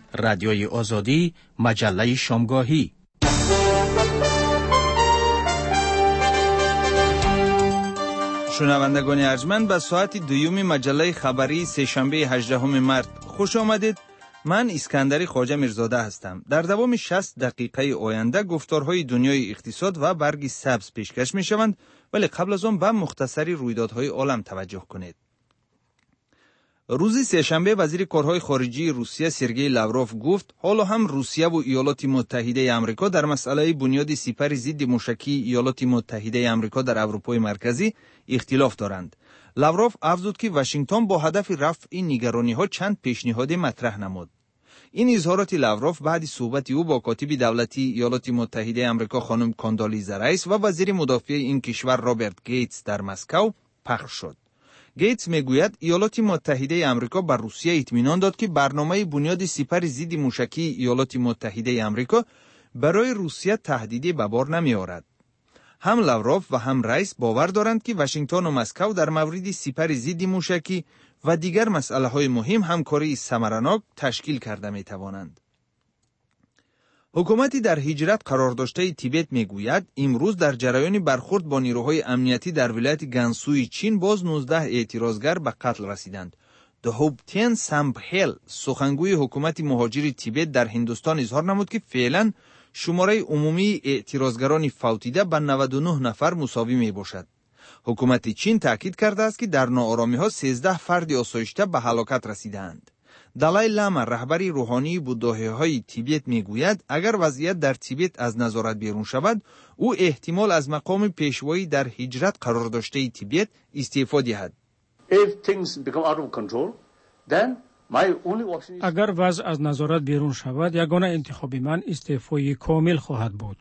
رادیوی آزادی، مجله شامگاهی. شنوندگان ارجمند، به ساعت دوم مجله خبری سه‌شنبه 18 مارس خوش آمدید. من اسکندری خواجه میرزاده هستم. در دوام 60 دقیقه آینده گفتارهای دنیای اقتصاد و برگ سبز پیشکش می شوند، ولی قبل از آن به مختصری رویدادهای عالم توجه کنید. روز سه‌شنبه وزیر کارهای خارجی روسیه سرگئی لاوروف گفت حالا هم روسیه و ایالات متحده آمریکا در مسئله بنیاد سپر ضد موشکی ایالات متحده آمریکا در اروپای مرکزی اختلاف دارند. لاوروف افزود که واشنگتن با هدف رفع این نگرانی‌ها چند پیشنهاد مطرح نمود. این اظهارات لاوروف بعد صحبت او با کاتب دولتی ایالات متحده آمریکا خانم کاندالیزا رایس و وزیر مدافع این کشور رابرت گیتس در مسکو پخش شد. گیتس میگوید ایالات متحده آمریکا بر روسیه اطمینان داد که برنامه بنیاد سپر ضد موشکی ایالات متحده آمریکا برای روسیه تهدیدی به بار نمی‌آورد. هم لاوروف و هم رئیس باور دارند که واشنگتن و مسکو در مورد سپر ضد موشکی و دیگر مسائل مهم همکاری ثمرناک تشکیل کرده می‌توانند. حکومتی در هجرت قرار داشته تیبت میگوید امروز در جریان برخورد با نیروهای امنیتی در ولایت گانسوی چین باز 19 اعتراضگر به قتل رسیدند. دهوبتین سامپهل سخنگوی حکومت مهاجر تیبت در هندوستان اظهار نمود که فعلا شماره عمومی اعتراضگران فوتیده به 99 نفر مساوی می باشد. حکومت چین تاکید کرده است که در ناآرامی‌ها 13 فرد آسایشته به هلاکت رسیدند. دالای لاما رهبر روحانی بوده‌های تیبت میگوید اگر وضعیت در تیبت از نظارت بیرون شود او احتمال از مقام پیشوایی در هجرت قرار داشته تیبت استعفا دهد. اگر وضع از نظارت بیرون شود یگانه انتخاب من استعفای کامل خواهد بود.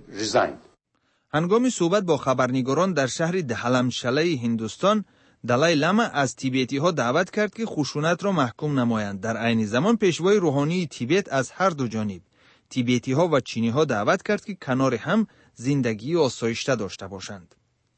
هنگام صحبت با خبرنگاران در شهر دهلمشله هندوستان دالای لاما از تیبتی ها دعوت کرد که خشونت را محکوم نمایند. در عین زمان پیشوای روحانی تیبت از هر دو جانب تیبتی ها و چینی ها دعوت کرد که کنار هم زندگی آسایشته داشته باشند.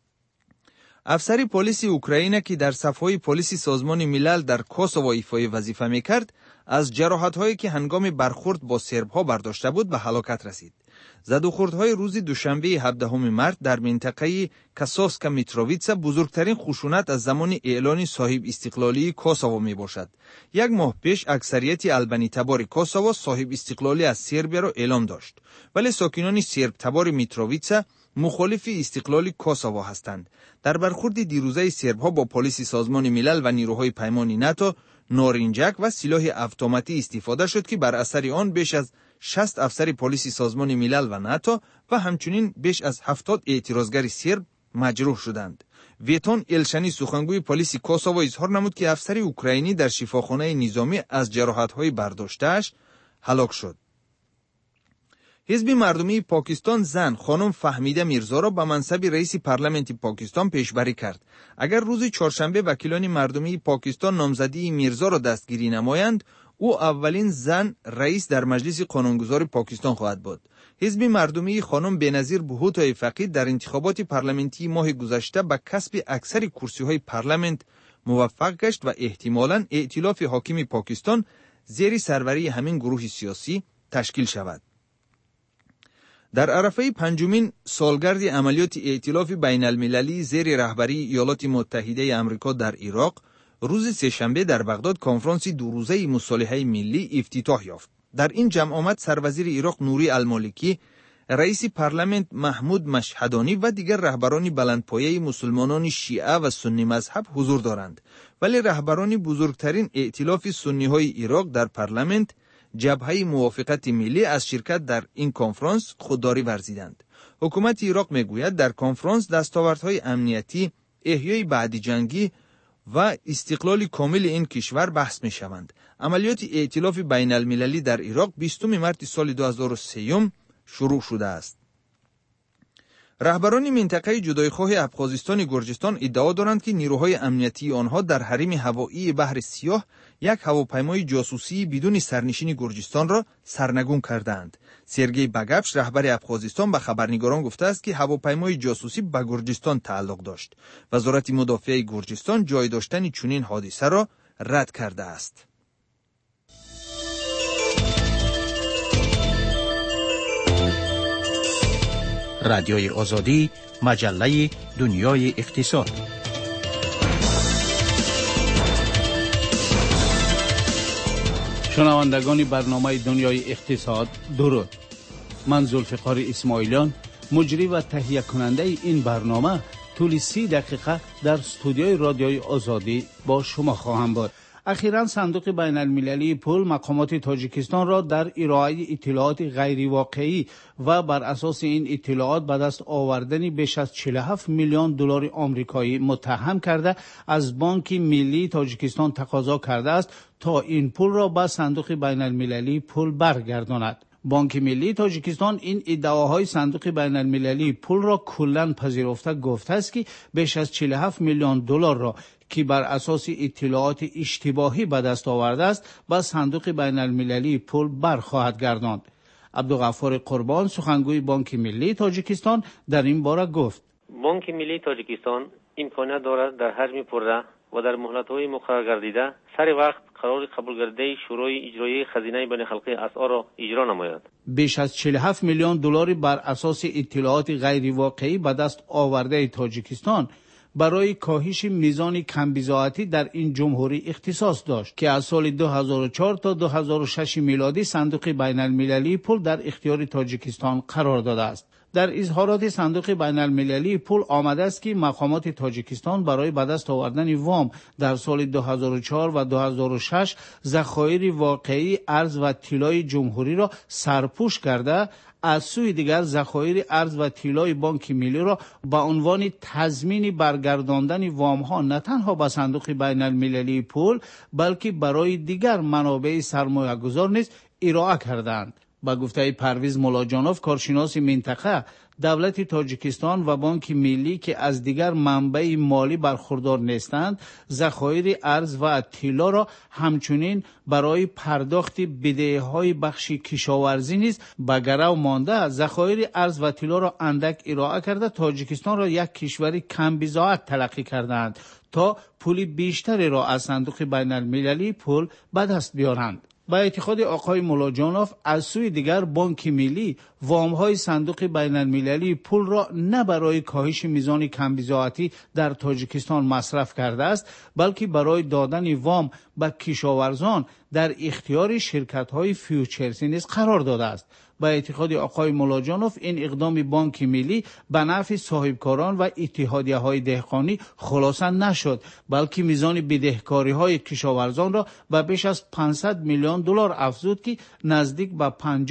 افسر پلیس اوکراین که در صفهای پلیس سازمان ملل در کوسوو ایفای وظیفه میکرد از جراحت هایی که هنگام برخورد با سرب ها برداشته بود به هلاکت رسید. زد و خوردهای روز دوشنبه 17 مارس در منطقه کاسوسکا میتروویتسا بزرگترین خشونت از زمان اعلان صاحب استقلالی کوسوو می باشد. یک ماه پیش اکثریت آلبانی تبار کوسوو صاحب استقلالی از سربیا را اعلام داشت، ولی ساکنان سرب تبار میتروویتسا مخالف استقلال کوسوو هستند. در برخورد دیروزه سرب‌ها با پلیس سازمان ملل و نیروهای پیمانی ناتو نارنجک و سلاح اتوماتی استفاده شد که بر اثر آن بیش از 60 افسر پلیس سازمان ملل و ناتو و همچنین بیش از 70 اعتراضگر سرب مجروح شدند. ویتون الشنی سخنگوی پلیس کوسوو اظهار نمود که افسر اوکراینی در شفاخانه نظامی از جراحت‌های برداشته‌اش هلاک شد. حزب مردمی پاکستان زن خانم فهمیده میرزا را به منصب رئیس پارلمانت پاکستان پیشبری کرد. اگر روز چهارشنبه وکیلان مردمی پاکستان نامزدی میرزا را دستگیری نمایند، او اولین زن رئیس در مجلس قانونگذار پاکستان خواهد بود. حزب مردمی خانم بنظیر بهوتای فقید در انتخابات پارلمانتی ماه گذشته به کسب اکثر کرسی‌های پارلمان موفق گشت و احتمالاً ائتلاف حاکم پاکستان زیر سروری همین گروه سیاسی تشکیل شود. در عرفه پنجمین سالگرد عملیات ائتلاف بین المللی زیر رهبری ایالات متحده آمریکا در عراق روز سه‌شنبه در بغداد کنفرانس دو روزه مصالحه ملی افتتاح یافت. در این جمع آمد سروزیر عراق نوری المالکی، رئیس پارلمان محمود مشهدانی و دیگر رهبران بلندپایه مسلمانان شیعه و سنی مذهب حضور دارند، ولی رهبران بزرگترین ائتلاف سنی های عراق در پارلمان جبهه موافقت ملی از شرکت در این کنفرانس خودداری ورزیدند. حکومت عراق میگوید در کنفرانس دستاوردهای امنیتی، احیای بعد جنگی و استقلال کامل این کشور بحث میشوند. عملیات ائتلاف بین المللی در عراق 20 مارس سال 2003 شروع شده است. رهبران منطقه جدایخواه افغانستان گرجستان ادعا دارند که نیروهای امنیتی آنها در حریم هوایی بحر سیاه یک هواپیمای جاسوسی بدون سرنشین گرجستان را سرنگون کردند. سرگئی باگافش رهبر افغانستان به خبرنگاران گفته است که هواپیمای جاسوسی به گرجستان تعلق داشت. وزارت مدافع گرجستان جای داشتن چنین حادثه را رد کرده است. رادیوی آزادی، مجله دنیای اقتصاد. شنوندگان برنامه دنیای اقتصاد، درود. من ذوالفقار اسماعیلیان، مجری و تهیه کننده این برنامه، طول 30 دقیقه در استودیوی رادیوی آزادی با شما خواهم بود. اخیراً صندوق بین المللی پول مقامات تاجیکستان را در ارائه اطلاعات غیر واقعی و بر اساس این اطلاعات به دست آوردن بیش از 47 میلیون دلار آمریکایی متهم کرده از بانک ملی تاجیکستان تقاضا کرده است تا این پول را به صندوق بین المللی پول برگرداند. بانک ملی تاجیکستان این ادعاهای صندوق بین المللی پول را کلاً پذیرفته گفته است که بیش از 47 میلیون دلار را که بر اساس اطلاعات اشتباهی به دست آورده است با صندوق بین المللی پول برخواهد گرداند. عبدالغفار قربان، سخنگوی بانک ملی تاجیکستان، در این باره گفت: بانک ملی تاجیکستان امکانیت دارد در حجم پرده و در مهلت‌های مقرر گردیده سر وقت قرار قبول گردیده شروع اجرایی خزینه بین خلقی اسعار را اجرا نماید. بیش از 47 میلیون دلار بر اساس اطلاعات غیر واقعی به دست آورده تاجیکستان برای کاهش میزان کمبزاعتی در این جمهوری اختصاص داشت که از سال 2004 تا 2006 میلادی صندوق بین المللی پول در اختیار تاجیکستان قرار داده است. در اظهارات صندوق بین المللی پول آمده است که مقامات تاجیکستان برای به دست آوردن وام در سال 2004 و 2006 ذخایر واقعی ارز و طلای جمهوری را سرپوش کرده، از سوی دیگر ذخایر ارز و طلای بانک ملی را به عنوان تضمین برگرداندن وام ها نه تنها به صندوق بین المللی پول بلکه برای دیگر منابع سرمایه گذار نیز ارائه کردند. با گفته پرویز ملاجانوف، کارشناس منطقه، دولت تاجیکستان و بانک ملی که از دیگر منبع مالی برخوردار نیستند، ذخایر ارز و طلا را همچنین برای پرداخت بدهی‌های بخش کشاورزی نیز به گرو مانده، ذخایر ارز و طلا را اندک ارائه کرده تاجیکستان را یک کشور کم بضاعت تلقی کردند تا پول بیشتری را از صندوق بین المللی پول به دست بیارند. با اعتقاد آقای ملاجانوف، از سوی دیگر بانک ملی وام‌های صندوق بین المللی پول را نه برای کاهش میزان کمبزاعتی در تاجیکستان مصرف کرده است بلکه برای دادن وام به کشاورزان در اختیار شرکت‌های فیوچرسی نیز قرار داده است. با اعتقاد آقای ملاجانوف، این اقدام بانک ملی به نفع صاحبکاران و اتحادیه‌های دهقانی خلاصه نشد بلکه میزان بدهکاری‌های کشاورزان را به بیش از 500 میلیون دلار افزود که نزدیک به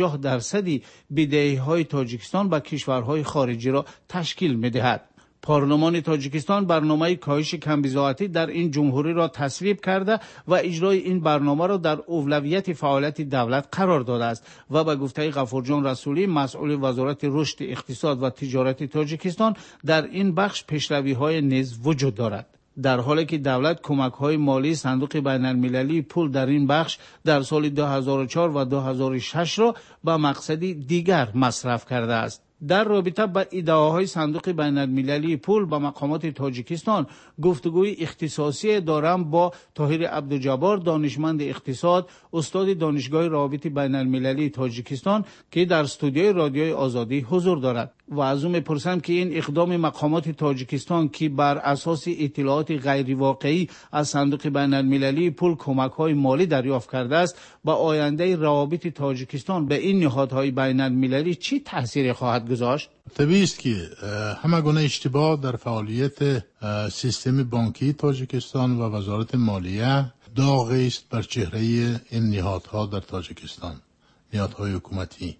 50% بدهی‌های تاجیکستان به کشورهای خارجی را تشکیل می‌دهد. پارلمان تاجیکستان برنامه کاهش کمبزاعتی در این جمهوری را تصویب کرده و اجرای این برنامه را در اولویت فعالیت دولت قرار داده است و به گفته غفورجان رسولی، مسئول وزارت رشد اقتصاد و تجارت تاجیکستان، در این بخش پیشروی‌های نیز وجود دارد. در حالی که دولت کمک‌های مالی صندوق بین المللی پول در این بخش در سال 2004 و 2006 را به مقصدی دیگر مصرف کرده است. در رابطه با ادعاهای صندوق بین المللی پول با مقامات تاجیکستان گفتگوی اختصاصی دارم با طاهر عبدالجبار، دانشمند اقتصاد، استاد دانشگاه روابط بین المللی تاجیکستان که در استودیوی رادیوی آزادی حضور دارد و از او میپرسم که این اقدام مقامات تاجیکستان که بر اساس اطلاعات غیر واقعی از صندوق بین المللی پول کمک‌های مالی دریافت کرده است با آینده روابط تاجیکستان به این نهادهای بین المللی چی تأثیری خواهد گذاشت؟ طبیعی است که همه گونه اشتباه در فعالیت سیستم بانکی تاجیکستان و وزارت مالیه داغی است بر چهره این نهادها در تاجیکستان، نهادهای حکومتی،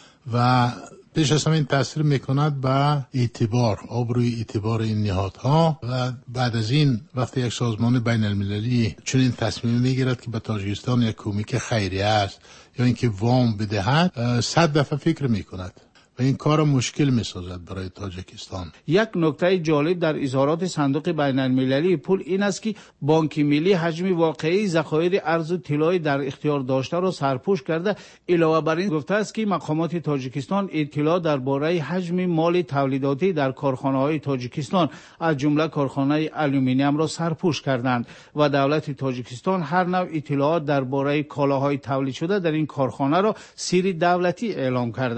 و پیش از همین تاثیر میکند به آبروی اعتبار این نهادها. و بعد از این وقتی یک سازمان بین المللی چنین تصمیم میگیرد که به تاجیکستان یک کمک خیریه است یا اینکه وام بدهد، 100 دفعه فکر میکند و این کار مشکل میسازد برای تاجیکستان. یک نکته جالب در اظهارات صندوق بین المللی پول این است که بانک ملی حجم واقعی ذخایر ارز و طلای در اختیار داشته را سرپوش کرده. علاوه بر این گفته است که مقامات تاجیکستان اطلاع درباره حجم مال تولیداتی در کارخانه‌های تاجیکستان از جمله کارخانه آلومینیوم را سرپوش کردند و دولت تاجیکستان هر نوع اطلاعات درباره کالاهای تولید شده در این کارخانه را سری دولتی اعلام کرده است.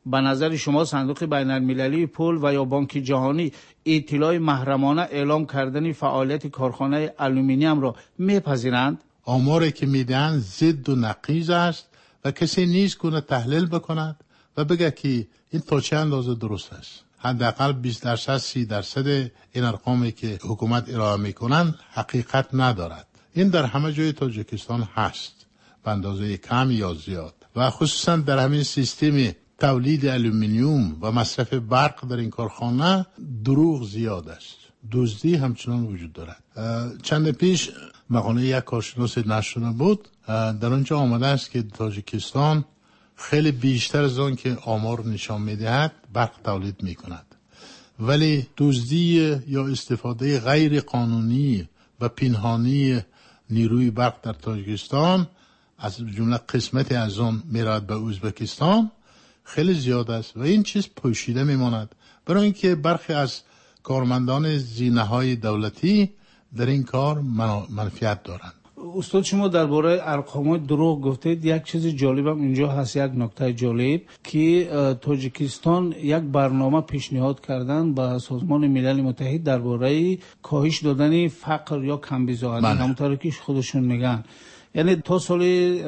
به نظر شما صندوق بین المللی پول و یا بانک جهانی اطلاع محرمانه اعلام کردن فعالیت کارخانه آلومینیوم را میپذیرند؟ آماری که میدن ضد و نقیض است و کسی نیست کنه تحلیل بکند و بگه که این تا چه اندازه درست است. حداقل 20% 30% این ارقامی که حکومت ارائه میکنن حقیقت ندارد. این در همه جای تاجیکستان هست به اندازه کم یا زیاد و خصوصا در همین سیستم تولید آلومینیوم و مصرف برق در این کارخانه دروغ زیاد است. دزدی همچنان وجود دارد. چند پیش مقاله یک کارشناس نشریه بود، در اونجا آمده است که تاجیکستان خیلی بیشتر از آن که آمار نشان میدهد برق تولید میکند، ولی دزدی یا استفاده غیر قانونی و پنهانی نیروی برق در تاجیکستان از جمله قسمتی از آن میرود به ازبکستان خیلی زیاد است و این چیز پوشیده میماند، برای اینکه برخی از کارمندان زینه‌های دولتی در این کار منفعت دارند. استاد شما درباره ارقام دروغ گفتید. یک چیز جالبم اینجا هست، یک نکته جالب که تاجیکستان یک برنامه پیشنهاد کردن به سازمان ملل متحد درباره کاهش دادن فقر یا کمبزاعتی، همونطوری که خودشون میگن. یعنی تا سال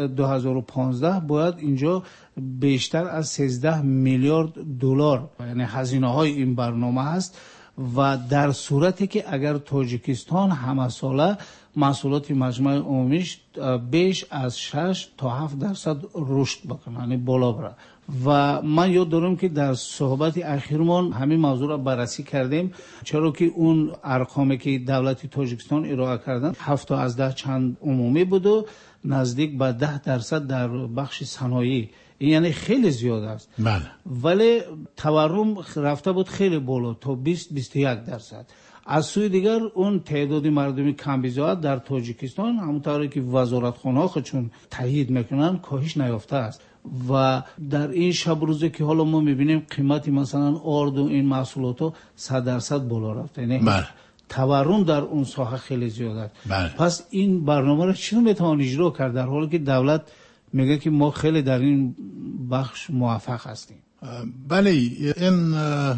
2015 باید اینجا بیشتر از 13 میلیارد دلار یعنی هزینه های این برنامه هست و در صورتی که اگر تاجیکستان همه ساله محصولات مجموعه عمومیش بیش از 6 تا 7% رشد بکنه، یعنی بالا بره. و من یاد دارم که در صحبت اخیرمان همین موضوع را بررسی کردیم، چرا که اون ارقامی که دولت تاجیکستان ارائه کردن 7 تا از 10 چند عمومی بود و نزدیک به 10% در بخش صنایعی، یعنی خیلی زیاد است. بله. ولی تورم رفته بود خیلی بالا تا 20-21%. از سوی دیگر اون تعداد مردمی کمبزاعت در تاجیکستان همونطوری که وزارتخانه‌ها خودشون تایید میکنن کاهش نیافته است و در این شب روزه که حالا ما میبینیم قیمت مثلا آرد و این محصولات 100% بالا رفته، یعنی بله. تورم در اون ساحه خیلی زیاد است. بله. پس این برنامه را چی میتوان اجرا کرد در حالی که دولت میگه که ما خیلی در این بخش موفق هستیم؟ بله، این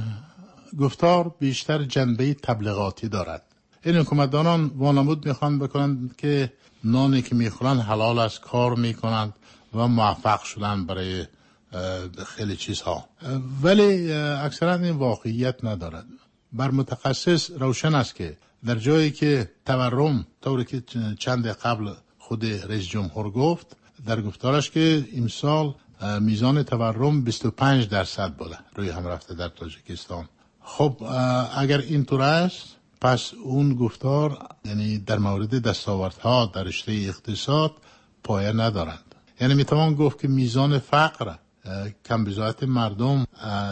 گفتار بیشتر جنبه تبلیغاتی دارد. این حکومتداران وانمود میخوان بکنند که نانی که میخورند حلال است، کار میکنند و موفق شدن برای خیلی چیزها، ولی اکثرا این واقعیت ندارد. بر متخصص روشن است که در جایی که تورم طوری که چند قبل خود رئیس جمهور گفت در گفتارش که امسال میزان تورم 25% بوده روی هم رفته در تاجیکستان. خب اگر اینطور است پس اون گفتار یعنی در مورد دستاوردها در رشته اقتصاد پایه ندارند. یعنی میتوان گفت که میزان فقر کمبزاعت مردم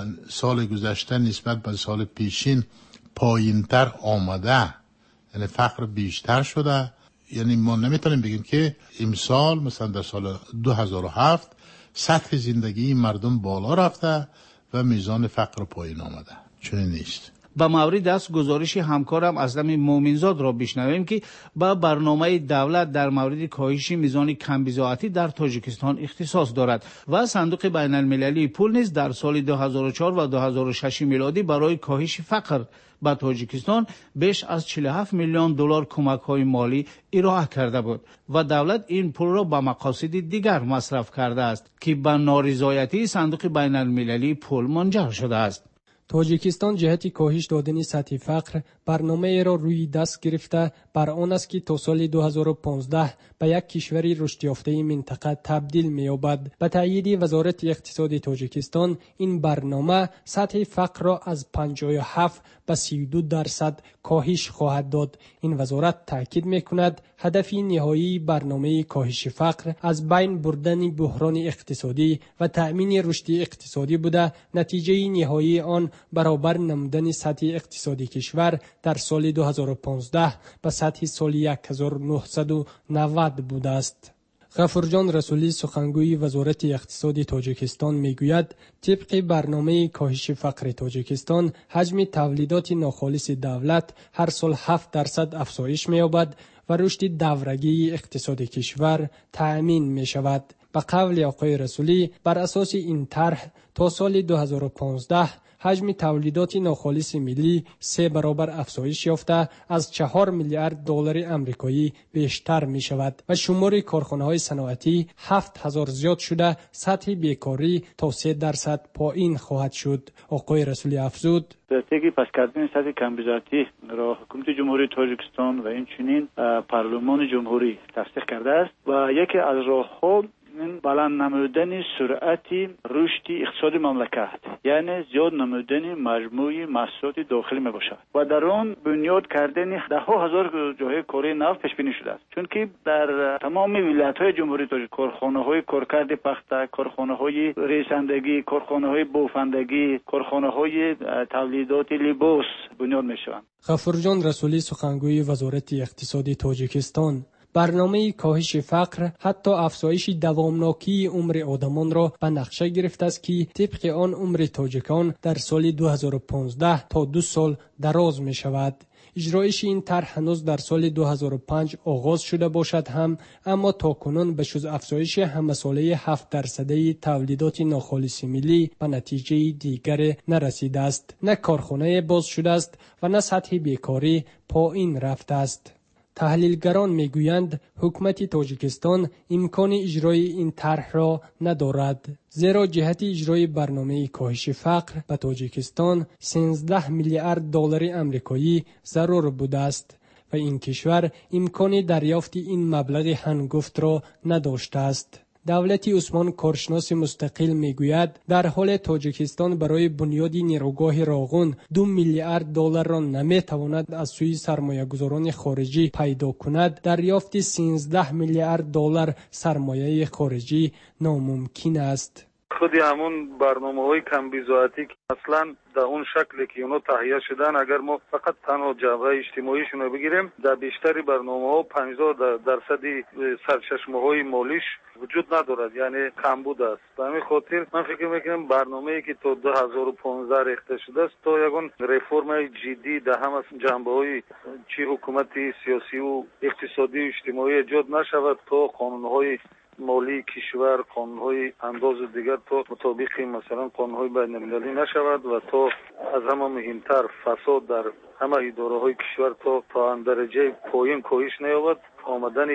سال گذشته نسبت به سال پیشین پایینتر آمده، یعنی فقر بیشتر شده. یعنی ما نمیتونیم بگیم که امسال مثلا در سال 2007 سطح زندگی مردم بالا رفته و میزان فقر پایین آمده، چنین نیست. با مورد از گزارش همکارم اسلم مومنزاد را بشنویم که با برنامه دولت در مورد کاهش میزان کمبزاعتی در تاجیکستان اختصاص دارد و صندوق بین المللی پول نیز در سال 2004 و 2006 میلادی برای کاهش فقر به تاجیکستان بیش از 47 میلیون دلار کمک‌های مالی ارائه کرده بود و دولت این پول را به مقاصد دیگر مصرف کرده است که به نارضایتی صندوق بین المللی پول منجر شده است. تاجیکستان جهت کاهش دادن سطح فقر برنامه را روی دست گرفته بر آن است که تا سال 2015 به یک کشور رشد یافته منطقه تبدیل می‌یابد. به تایید وزارت اقتصاد تاجیکستان این برنامه سطح فقر را از 57 به 32% کاهش خواهد داد. این وزارت تاکید می‌کند هدف نهایی برنامه کاهش فقر از بین بردن بحران اقتصادی و تأمین رشد اقتصادی بوده. نتیجه نهایی آن برابر نمودن سطح اقتصادی کشور در سال 2015 به سطح سال 1990 بوده است. غفورجان رسولی سخنگوی وزارت اقتصاد تاجیکستان میگوید طبق برنامه کاهش فقر تاجیکستان حجم تولیدات ناخالص دولت هر سال 7% افزایش می‌یابد و رشد دورگی اقتصاد کشور تأمین می‌شود. به قول آقای رسولی بر اساس این طرح تا سال 2015 حجم تولیدات ناخالص ملی 3 برابر افزایش یافته از 4 میلیارد دلار آمریکایی بیشتر می شود و شمار کارخانه‌های صنعتی 7000 زیاد شده سطح بیکاری تا 3% پایین خواهد شد. آقای رسولی افزود: استراتژی پس کردن سطح کمبیزاتی را حکومت جمهوری تاجیکستان و اینچنین پارلمان جمهوری تصدیق کرده است و یکی از راه‌ها این بلند نمودن سرعت رشد اقتصاد مملکت، یعنی زیاد نمودن مجموعی محصولات داخلی می باشد و در آن بنیاد کردن ده ها هزار جای کاری نو پیش بینی شده است. چون که در تمام ولایت‌های جمهوری تاجیکستان کارخانه‌های کارکرد پخته، کارخانه‌های ریسندگی، کارخانه‌های بافندگی، کارخانه‌های تولیدات لباس بنیاد می‌شوند. غفورجان رسولی سخنگوی وزارت اقتصاد تاجیکستان: برنامه کاهش فقر حتی افزایش دوامناکی عمر آدمان را به نقشه گرفته است که طبق آن عمر تاجیکان در سال 2015 تا 2 سال دراز می شود. اجرایش این طرح هنوز در سال 2005 آغاز شده باشد هم، اما تاکنون به جز افزایش همساله 7% تولیدات ناخالص ملی به نتیجه دیگر نرسیده است. نه کارخانه باز شده است و نه سطح بیکاری پایین رفته است. تحلیلگران میگویند حکومت تاجیکستان امکان اجرای این طرح را ندارد، زیرا جهت اجرای برنامه کاهش فقر به تاجیکستان 13 میلیارد دلار آمریکایی ضرور بوده است و این کشور امکان دریافت این مبلغ هنگفت را نداشته است. دولت عثمان کارشناس مستقل میگوید در حال تاجیکستان برای بنیاد نیروگاه راغون 2 میلیارد دلار را نمیتواند از سوی سرمایه‌گذاران خارجی پیدا کند، دریافت 13 میلیارد دلار سرمایه خارجی ناممکن است. خودی همون برنامه‌های کمبیزاتی که اصلا در اون شکلی که اونا تهیه شدن، اگر ما فقط تنها جنبه اجتماعیشون رو بگیریم، در بیشتری برنامه‌ها 50% سرچشمه‌های مالیش وجود ندارد، یعنی کمبود است. به همین خاطر من فکر میکنم برنامه‌ای که تا 2015 ریخته شده است تا یگان رفرم جدی در همه جنبه‌های چی حکومتی سیاسی و اقتصادی و اجتماعی ایجاد نشود تا قانون‌های مالی کشور، قانون‌های انداز دیگر تا مطابق مثلا قانون‌های بین‌المللی نشود و تا از همه مهمتر فساد در همه اداره‌های کشور تا اندرجه پایین کاهش نیابد، آمدن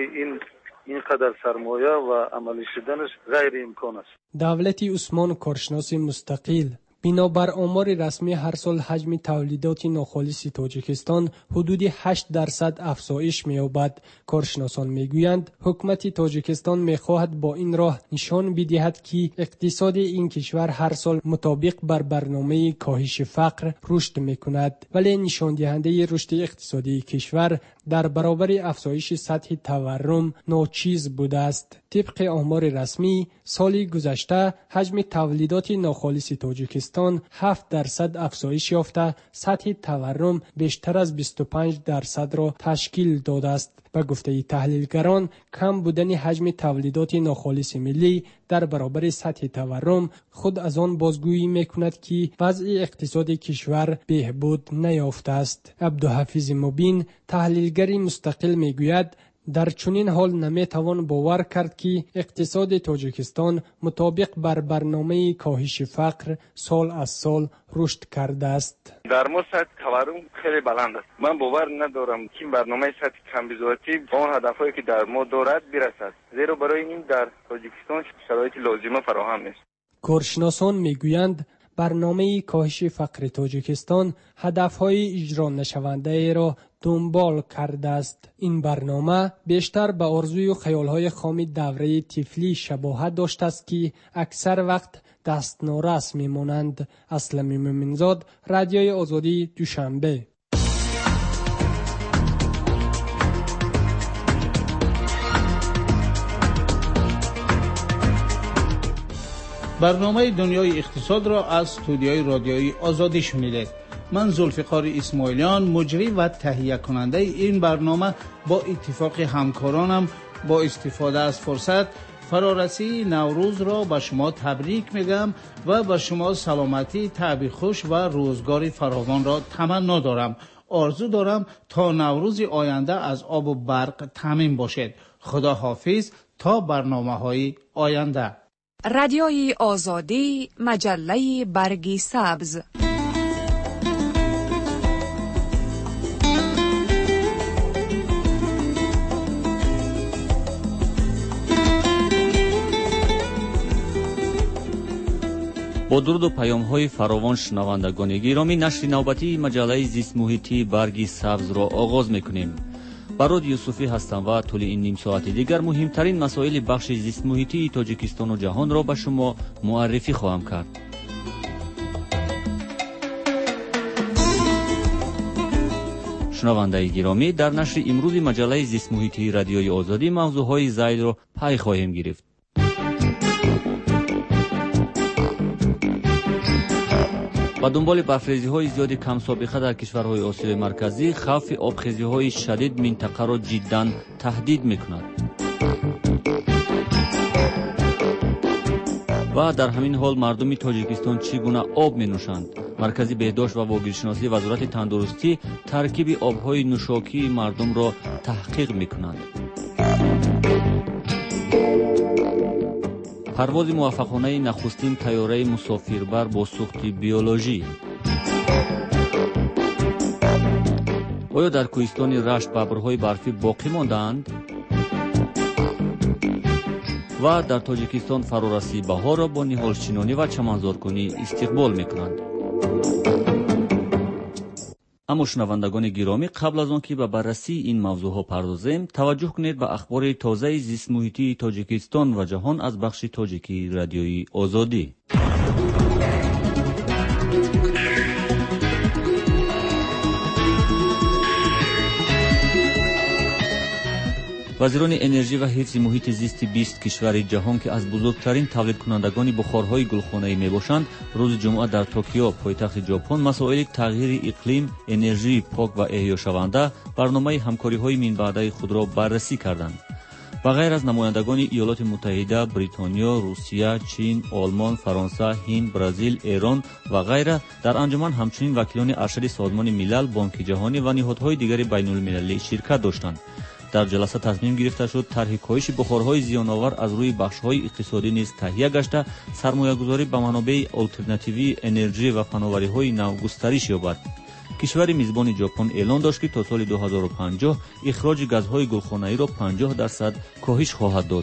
این قدر سرمایه و عملی شدنش غیر امکان است. دولت عثمان کارشناس مستقل: بنابر آمار رسمی هر سال حجم تولیدات ناخالص تاجیکستان حدود 8% افزایش می‌یابد. کارشناسان میگویند حکومت تاجیکستان می‌خواهد با این راه نشان بدهد که اقتصاد این کشور هر سال مطابق بر برنامه کاهش فقر رشد می‌کند، ولی نشان دهنده رشد اقتصادی کشور در برابر افزایش سطح تورم ناچیز بوده است. طبق آمار رسمی سال گذشته حجم تولیدات ناخالص تاجیکستان 7% افزایش یافته سطح تورم بیشتر از 25% را تشکیل داده است. به گفته تحلیلگران کم بودن حجم تولیدات ناخالص ملی در برابر سطح تورم خود از آن بازگویی میکند که وضع اقتصاد کشور بهبود نیافته است. عبدالحفیظ مبین تحلیلگر مستقل میگوید در چنین حال نمیتوان باور کرد که اقتصاد تاجیکستان مطابق بر برنامه کاهش فقر سال از سال رشد کرده است. در ما سطح تورم خیلی بلند است. من باور ندارم که برنامه سطح کمبیزاتی با اون هدفهایی که در ما دارد برسد، زیرا برای این در تاجیکستان شرایط لازمه فراهم نیست. کارشناسان میگویند برنامه کاهش فقر تاجیکستان هدفهای اجرا نشونده را دنبال کرده است. این برنامه بیشتر به آرزوی و خیالهای خام دوره طفلی شباهت داشته است که اکثر وقت دست نارس میمانند. اسلمی مومنزاد، رادیوی آزادی، دوشنبه. برنامه دنیای اقتصاد را از استودیوی رادیوی آزادی شنیدید. من ذوالفقار اسماعیلیان مجری و تهیه کننده این برنامه با اتفاق همکارانم با استفاده از فرصت فرارسی نوروز را به شما تبریک میگم و به شما سلامتی، طبع خوش و روزگار فراوان را تمنا دارم. آرزو دارم تا نوروز آینده از آب و برق تامین باشد. خدا حافظ تا برنامه‌های آینده. رادیوی آزادی، مجله برگ سبز. با درود و پیام‌های فراوان شنوندگان گرامی، نشر نوبتی مجله زیست محیطی برگ سبز را آغاز می‌کنیم. برود یوسفی هستم و طول این نیم ساعت دیگر مهمترین مسائل بخش زیست محیطی تاجیکستان و جهان را به شما معرفی خواهم کرد. شنوندگان گرامی، در نشر امروز مجله زیست محیطی رادیوی آزادی موضوعهای زائد را پی خواهیم گرفت. با دنبال برفریزی‌های زیاد کم سابقه در کشورهای آسیای مرکزی، خوف آبخیزی‌های شدید منطقه را جداً تهدید می‌کند. و در همین حال مردم تاجیکستان چگونه آب می‌نوشند؟ مرکز بهداشت و واگیرشناسی وزارت تندرستی ترکیب آب‌های نوشاکی مردم را تحقیق می‌کند. پرواز موفقانه نخستین طیاره مسافربر با سوخت بیولوژی. آیا در کوهستان رشت ببرهای برفی باقی ماندند؟ و در تاجیکستان فرارسی بهار را با نهالچینانی و چمنزارکنی استقبال می‌کنند. اما شنوندگان گرامی، قبل از آن که به بررسی این موضوعها پردازیم، توجه کنید به اخبار تازه زیست محیطی تاجیکستان و جهان از بخش تاجیکی رادیوی آزادی. وزیران انرژی و حفظ محیط زیست 20 کشور جهان که از بزرگترین تولید کنندگان بخارهای گلخانه‌ای میباشند، روز جمعه در توکیو پایتخت ژاپن مسائل تغییر اقلیم، انرژی پاک و احیا شونده، برنامه همکاری‌های منبعده خود را بررسی کردند. و غیر از نمایندگان ایالات متحده، بریتانیا، روسیه، چین، آلمان، فرانسه، هند، برزیل، ایران و غیره، در انجمن همچنین وکیلان ارشد سازمان ملل، بانک جهانی و نهادهای دیگر بین‌المللی شرکت داشتند. در جلسه تصمیم گرفته شد طرح کاهش بخارهای زیان‌آور از روی بخش‌های اقتصادی نیز تهیه گشته سرمایه‌گذاری به منابع آلترناتیوی انرژی و فناوری‌های نو گسترش یابد. کشور میزبان ژاپن اعلام داشت که تا سال 2050 اخراج گازهای گلخانه‌ای را 50% کاهش خواهد داد.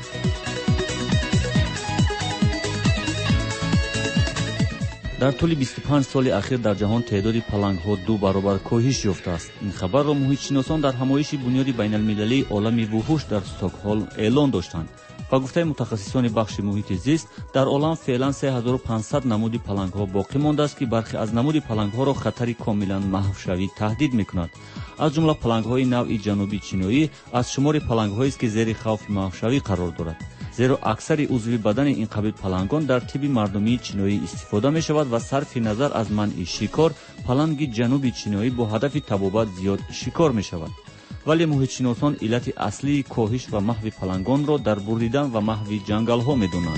در طول 25 سال اخیر در جهان تعداد پلنگ‌ها 2 برابر کاهش یافته است. این خبر را محیط‌شناسان در همایش بنیاد بین‌المللی عالم وحوش در استکهلم اعلام داشتند. با گفته متخصصان بخش محیط زیست، در عالم فعلا 3500 نمود پلنگ‌ها باقی مانده است که برخی از نمود پلنگ‌ها را خطری کاملا محو تهدید می‌کند. از جمله پلنگ‌های نوع جنوبی چینایی از شمار پلنگ‌هایی است که زیر خوف محو قرار دارد. زیرا اکثر عضوی بدن این قبیل پلنگان در طب مردمی چینایی استفاده می شود و صرف نظر از منع شکار، پلنگ جنوبی چینایی با هدف تبابت زیاد شکار می شود. ولی محیط شناسان علت اصلی کاهش و محو پلنگان را در بریدن و محو جنگل ها می دانند.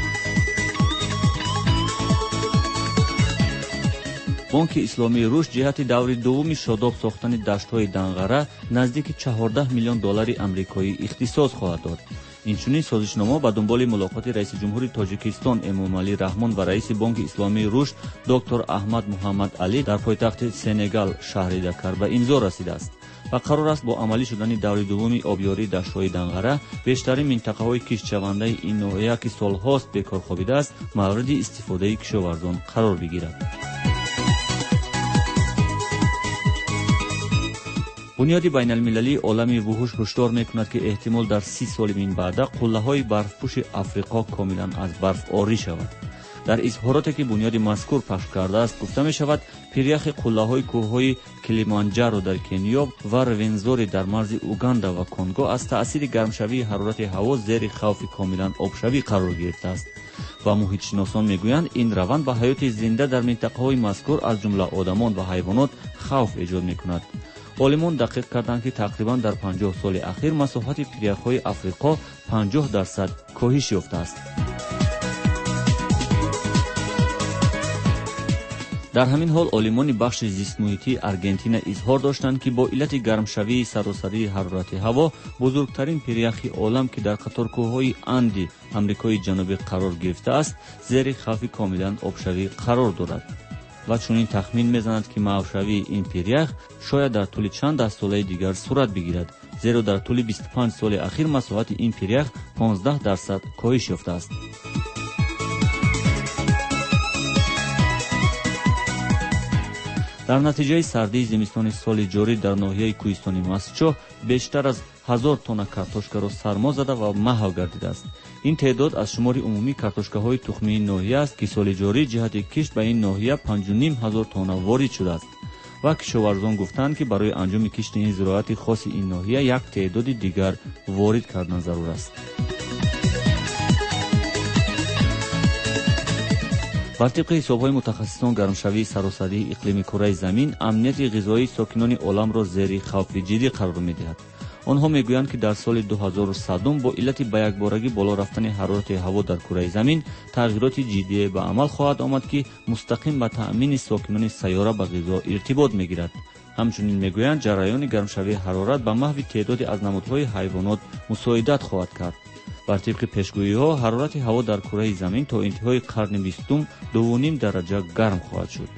بانک اسلامی روس جهت دور دوم شاداب ساختن دشت‌های دنغره نزدیک 14 میلیون دلار آمریکایی اختصاص خواهد داد. اینچنین سازشنامه با دنبال ملاقات رئیس جمهور تاجیکستان امامعلی رحمان و رئیس بانک اسلامی روس دکتر احمد محمد علی در پایتخت سنگال شهر دکر به امضا رسیده است و قرار است با عملی شدن دور دوم آبیاری دشت‌های دنغره بیشترین منطقه‌های کشاورزی این ناحیه که سال‌هاست بیکار خوابیده است مورد استفاده کشاورزان قرار بگیرد. بنیاد بین‌المللی عالم وحوش هشدار می‌کند که احتمال در 30 سال من بعد قله‌های برفپوش افریقا کاملاً از برف عاری شود. در اظهاراتی که بنیاد مذکور پخش کرده است گفته می‌شود پیریخ قله‌های کوه‌های کلیمانجارو در کنیا و رونزوری در مرز اوگاندا و کنگو از تأثیر گرمشوی حرارت هوا زیر خوف کاملاً آبشوی قرار گرفته است و محیط‌شناسان می‌گویند این روند به حیات زنده در منطقه‌های مذکور از جمله آدمان و حیوانات خوف ایجاد می‌کند. عالمان دقیق کردند که تقریباً در 50 سال اخیر مساحت پیریخ‌های افریقا 50% کاهش یافته است. در همین حال عالمان بخش زیست محیطی آرژانتین اظهار داشتند که با علت گرمشوی سراسری حرارت هوا بزرگترین پیریخی عالم که در قطار کوههای اندی آمریکای جنوبی قرار گرفته است زیر خوف کاملا آبشوی قرار دارد و چنین تخمین می‌زند که محوشوی این پیریخ شاید در طول چند ده ساله دیگر صورت بگیرد، زیرا در طول 25 سال اخیر مساحت این پیریخ 15% کاهش یافته است. در نتیجه سردی زمستان سال جاری در ناحیه کوهستانی ماسچو بیشتر از 1000 تن کارتوشکا را سرما زده و محو گردیده است. این تعداد از شمار عمومی کارتوشکاهای تخمی ناحیه است که سال جاری جهت کشت به این ناحیه 5500 تن وارد شده است و کشاورزان گفتند که برای انجام کشت این زراعت خاص این ناحیه یک تعداد دیگر وارد کردن ضرور است. بر طبق حساب‌های متخصصان گرمشوی سراسری اقلیم کره زمین امنیت غذایی ساکنان عالم را زیر خوف جدی قرار می‌دهد. آنها میگویند که در سال 2100 با علت به یکبارگی بالا رفتن حرارت هوا در کره زمین تغییرات جدی به عمل خواهد آمد که مستقیم به تأمین ساکنان سیاره به غذا ارتباط می‌گیرد. همچنین میگویند جریان گرمشوی حرارت به محض تعدادی از نمودهای حیوانات مساعدت خواهد کرد. بر طبق پیشگویی‌ها حرارت هوا در کره زمین تا انتهای قرن 20 2.5 درجه گرم خواهد شد.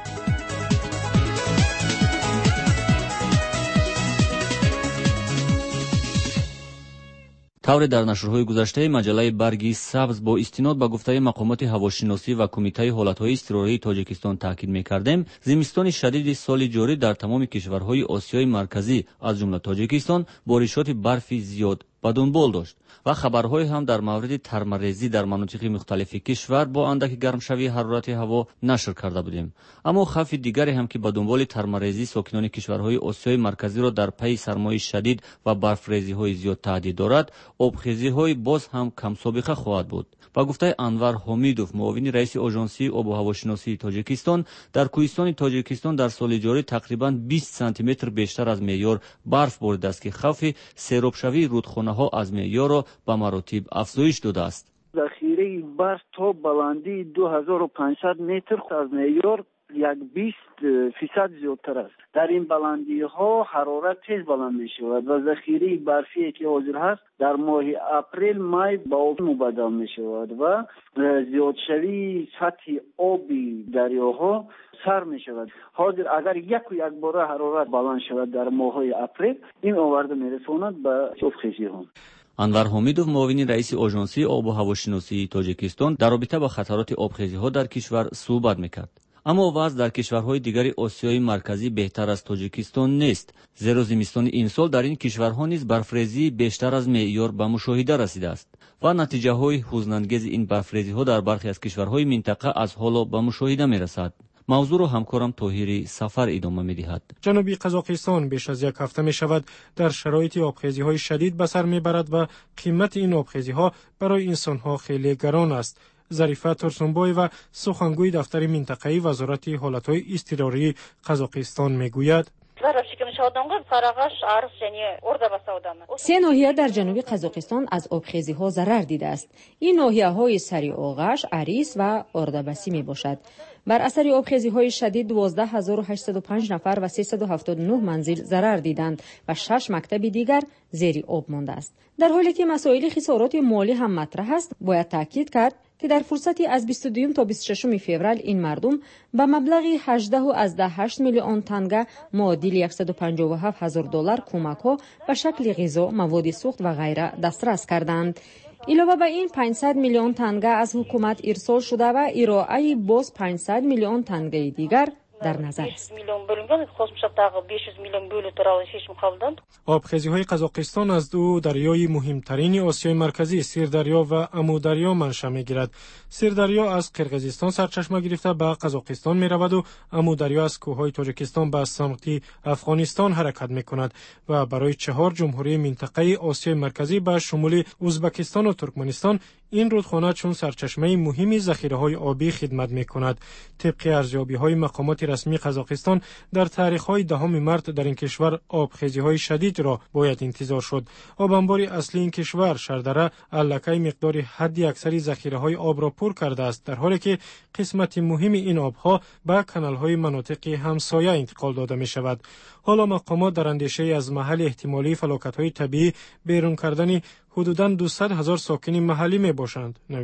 طور در نشرهای گذشته مجله برگی سبز با استناد به گفته مقامات هواشناسی و کمیته حالتهای اضطراری تاجیکستان تاکید می‌کردیم زمستان شدید سال جاری در تمام کشورهای آسیای مرکزی از جمله تاجیکستان بارشات برفی زیاد به دنبال داشت و خبرهای هم در مورد ترمه‌ریزی در مناطق مختلف کشور با اندک گرمشوی حرارت هوا نشر کرده بودیم. اما خوف دیگری هم که به دنبال ترمه‌ریزی ساکنان کشورهای آسیای مرکزی را در پی سرمای شدید و برفریزی‌های زیاد تهدید دارد، آبخیزی‌های باز هم کم سابقه خواهد بود. با گفته انور حمیدوف معاون رئیس آژانسی آب و هواشناسی تاجیکستان، در کوهستان تاجیکستان در سال جاری تقریباً 20 سانتی متر بیشتر از معیار برف بریده است که خوف سیراب‌شوی رودخانه‌ها از معیار را به مراتب افزایش داده است. ذخیره برف تا بلندی 2500 متر از معیار 20% زیادتر است. در این بلندی ها حرارت تیز بلند می شود و ذخیره برفی که حاضر هست در ماه اپریل مای به آب مبدل می شود و زیاد شوی سطح آبی دریاها سر می شود. حاضر اگر یک بار حرارت بلند شود در ماه اپریل این آورده می رساند به آبخیزی ها. انور حمیدوف معاون رئیس آژانسی آب و هواشناسی تاجیکستان در رابطه با خطرات آبخیزی ها در کشور صحبت میکرد. اما وضع در کشورهای دیگر آسیای مرکزی بهتر از تاجیکستان نیست، زیرا زمستان این سال در این کشورها نیز برفریزی بیشتر از معیار به مشاهده رسیده است و نتیجه های حزن‌انگیز این برفریزی ها در برخی از کشورهای منطقه از حالا به مشاهده می رسد. موضوع را همکارم طاهری سفر ادامه می‌دهد. جنوبی قزاقستان بیش از یک هفته می‌شود در شرایط آبخیزی‌های شدید به سر می‌برد و قیمت این آبخیزی‌ها برای انسان‌ها خیلی گران است. ظریفه ترسنبای و سخنگوی دفتر منطقه‌ای وزارت حالت‌های اضطراری قزاقستان می‌گوید: 3 ناحیه در جنوب قزاقستان از آبخیزی‌ها ضرر دیده است. این ناحیه‌های سری آغش، اریس و اردبسی میباشد. بر اثر آبخیزی‌های شدید 12805 نفر و 379 منزل ضرر دیدند و 6 مکتب دیگر زیر آب مانده است. در حالی که مسائل خسارات مالی هم مطرح است، باید تاکید کرد که در فرصتی از 22 تا 26 فوریه این مردم به مبلغی 18.8 میلیون تنگه معادل $157,000 کمک‌ها به شکل غذا، مواد سوخت و غیره دسترس کردند. علاوه بر این 500 میلیون تنگه از حکومت ارسال شده و ارائه باز 500 میلیون تنگه دیگر در نظر است. آبخیزی‌های قزاقستان از دو دریای مهمترین آسیای مرکزی سیردریا و امودریا منشأ می‌گیرد. سیردریا از قرقیزستان سرچشمه گرفته به قزاقستان می‌رود و امودریا از کوههای تاجیکستان به سمت افغانستان حرکت می‌کند و برای 4 جمهوری منطقه آسیای مرکزی به شمول ازبکستان و ترکمنستان این رودخانه چون سرچشمه مهمی ذخیره‌های آبی خدمت می‌کند. طبق ارزیابی‌های مقامات رسمی قزاقستان در تاریخ‌های 10 مارس در این کشور آبخیزی‌های شدید را باید انتظار شد. آب انبار اصلی این کشور شردره علاقه مقدار حدی اکثری ذخیره‌های آب را پر کرده است، در حالی که قسمت مهم این آبها به کانال‌های مناطق همسایه انتقال داده می‌شود. حالا مقامات در اندیشه از محل احتمالی فلاکت‌های طبیعی بیرون کردن حدوداً 200,000 ساکن محلی میباشند.